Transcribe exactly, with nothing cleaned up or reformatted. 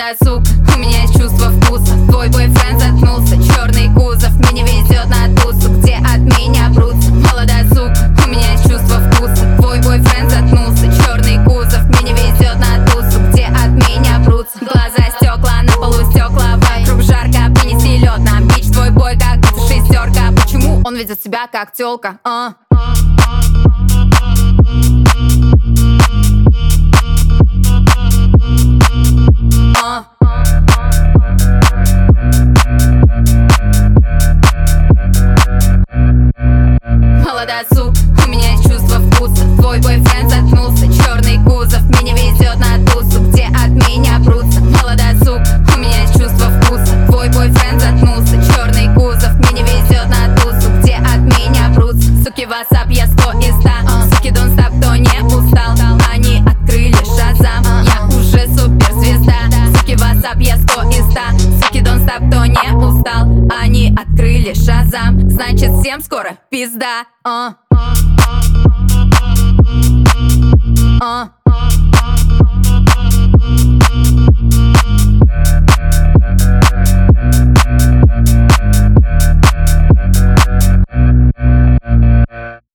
Молодая сука, у меня есть чувство вкуса. Твой бойфренд заткнулся, черный кузов. Мне не везет на тусу, где от меня прутся. Молодая сука, у меня есть чувство вкуса. Твой бойфренд заткнулся, черный кузов. Мне не везет на тусу, где от меня прутся. Глаза стекла, на полу стекла, вокруг жарко, принеси лед. Нам бич твой бой, как будто шестерка. Почему он ведет себя как тёлка? А? А. Молодая сука, у меня есть чувство вкуса. Твой бойфренд заткнулся, черный кузов. Мне не везет на тусу, где от меня прутся. Молодая сука, у меня есть чувство вкуса. Твой бойфренд заткнулся, черный кузов. Мне не везет на тусу, где от меня прутся. Суки, ватсап, я сто из ста. Суки, don't stop, кто не устал. Они открыли шазам, я уже суперзвезда. Суки, ватсап, я сто из ста. Суки, don't stop, кто не устал. Они открыли шазам, значит всем скоро пизда. А. А.